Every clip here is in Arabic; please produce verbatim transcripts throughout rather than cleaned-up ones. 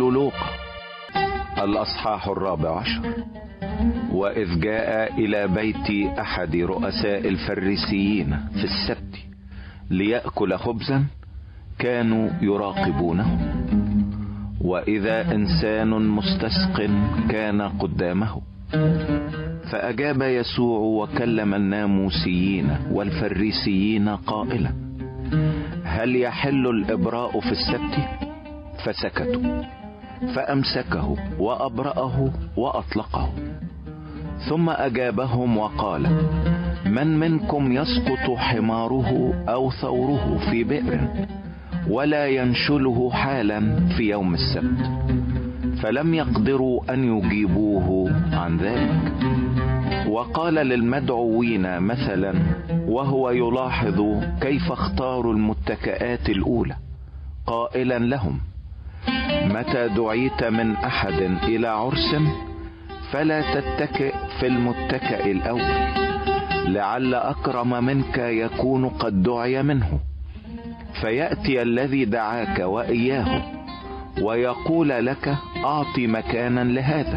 لوقا الأصحاح الرابع عشر. وإذ جاء إلى بيت أحد رؤساء الفريسيين في السبت ليأكل خبزا كانوا يراقبونه، وإذا إنسان مستسق كان قدامه، فأجاب يسوع وكلم الناموسيين والفريسيين قائلا: هل يحل الإبراء في السبت؟ فسكتوا، فأمسكه وأبرأه وأطلقه. ثم أجابهم وقال: من منكم يسقط حماره أو ثوره في بئر ولا ينشله حالا في يوم السبت؟ فلم يقدروا أن يجيبوه عن ذلك. وقال للمدعوين مثلا وهو يلاحظ كيف اختاروا المتكئات الأولى قائلا لهم: متى دعيت من أحد إلى عرس فلا تتكئ في المتكئ الأول، لعل أكرم منك يكون قد دعي منه، فيأتي الذي دعاك وإياه ويقول لك: أعطي مكانا لهذا،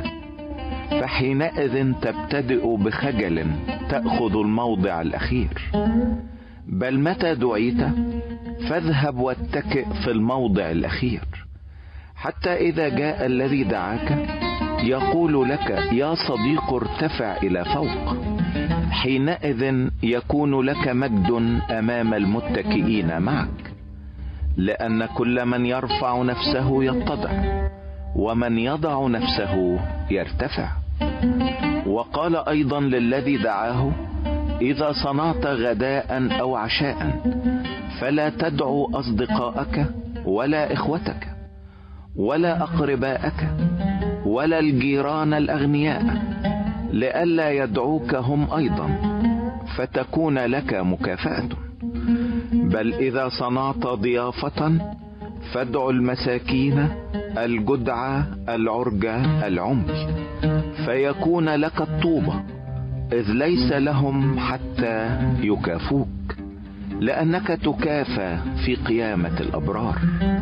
فحينئذ تبتدئ بخجل تأخذ الموضع الأخير. بل متى دعيت فاذهب واتكئ في الموضع الأخير، حتى إذا جاء الذي دعاك يقول لك: يا صديق ارتفع إلى فوق، حينئذ يكون لك مجد أمام المتكئين معك. لأن كل من يرفع نفسه يتضع، ومن يضع نفسه يرتفع. وقال أيضا للذي دعاه: إذا صنعت غداء أو عشاء فلا تدعو أصدقائك ولا إخوتك ولا أقرباءك ولا الجيران الأغنياء، لئلا يدعوك هم أيضا فتكون لك مكافأة. بل إذا صنعت ضيافة فادعوا المساكين الجدعى العرجى العمي، فيكون لك الطوبة، إذ ليس لهم حتى يكافوك، لأنك تكافى في قيامة الأبرار.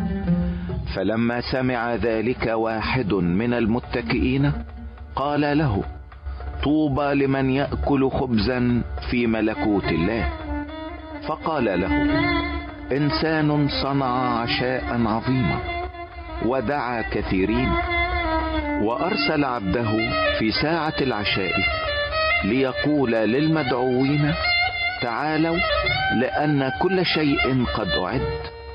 فلما سمع ذلك واحد من المتكئين قال له: طوبى لمن يأكل خبزا في ملكوت الله. فقال له: إنسان صنع عشاء عظيما ودعا كثيرين، وأرسل عبده في ساعة العشاء ليقول للمدعوين: تعالوا، لأن كل شيء قد أعد.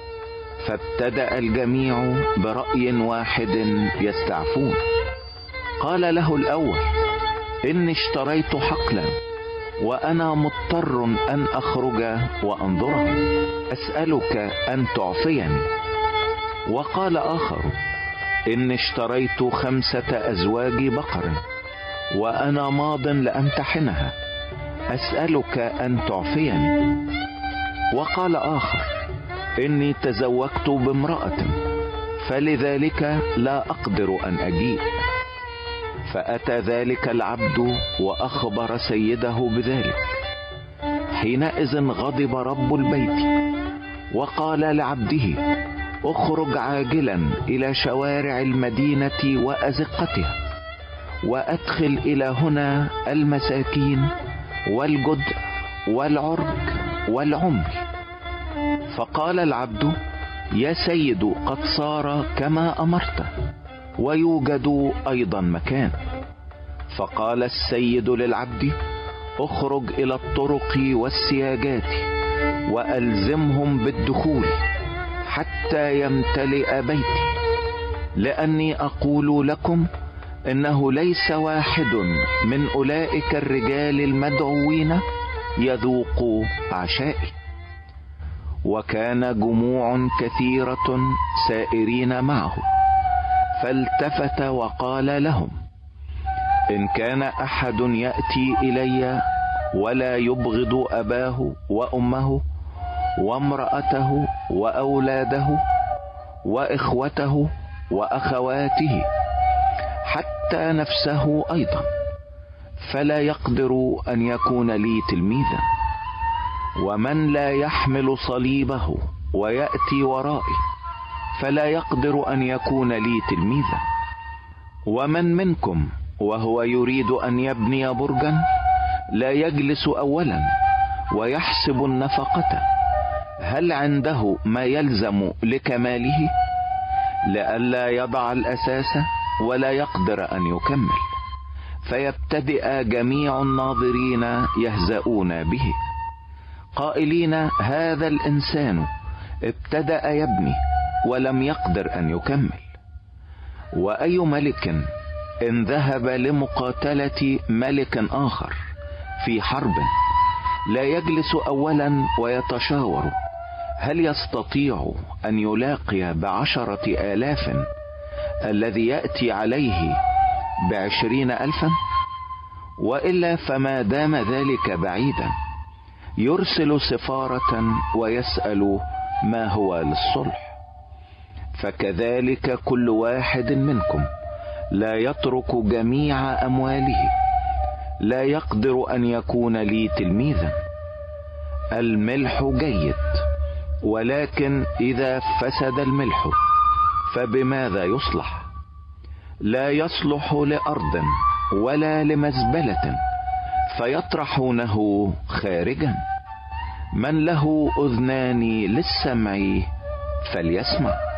فابتدأ الجميع برأي واحد يستعفون. قال له الأول: إني اشتريت حقلا وأنا مضطر أن أخرج وأنظره، أسألك أن تعفيني. وقال آخر: إني اشتريت خمسة أزواج بقر وأنا ماض لأمتحنها، أسألك أن تعفيني. وقال آخر: إني تزوجت بامرأة فلذلك لا أقدر أن أجيء. فأتى ذلك العبد وأخبر سيده بذلك. حينئذ غضب رب البيت وقال لعبده: اخرج عاجلا إلى شوارع المدينة وأزقتها، وأدخل إلى هنا المساكين والجدع والعرج والعمي. فقال العبد: يا سيد، قد صار كما أمرت، ويوجد أيضا مكان. فقال السيد للعبد: اخرج إلى الطرق والسياجات وألزمهم بالدخول حتى يمتلئ بيتي، لأني أقول لكم إنه ليس واحد من أولئك الرجال المدعوين يذوق عشائي. وكان جموع كثيرة سائرين معه، فالتفت وقال لهم: إن كان أحد يأتي إلي ولا يبغض أباه وأمه وامرأته وأولاده وإخوته وأخواته حتى نفسه أيضا، فلا يقدر أن يكون لي تلميذا. ومن لا يحمل صليبه ويأتي ورائي فلا يقدر أن يكون لي تلميذا. ومن منكم وهو يريد أن يبني برجا لا يجلس أولا ويحسب النفقة هل عنده ما يلزم لكماله، لئلا يضع الأساس ولا يقدر أن يكمل، فيبتدئ جميع الناظرين يهزؤون به قائلين هذا الإنسان ابتدأ يبني ولم يقدر أن يكمل. وأي ملك إن ذهب لمقاتلة ملك آخر في حرب لا يجلس أولا ويتشاور هل يستطيع أن يلاقي بعشرة آلاف الذي يأتي عليه بعشرين ألفا؟ وإلا فما دام ذلك بعيدا يرسل سفارة ويسأل ما هو للصلح. فكذلك كل واحد منكم لا يترك جميع أمواله لا يقدر أن يكون لي تلميذا. الملح جيد، ولكن إذا فسد الملح فبماذا يصلح؟ لا يصلح لأرض ولا لمزبلة فيطرحونه خارجا. من له أذنان للسمع فليسمع.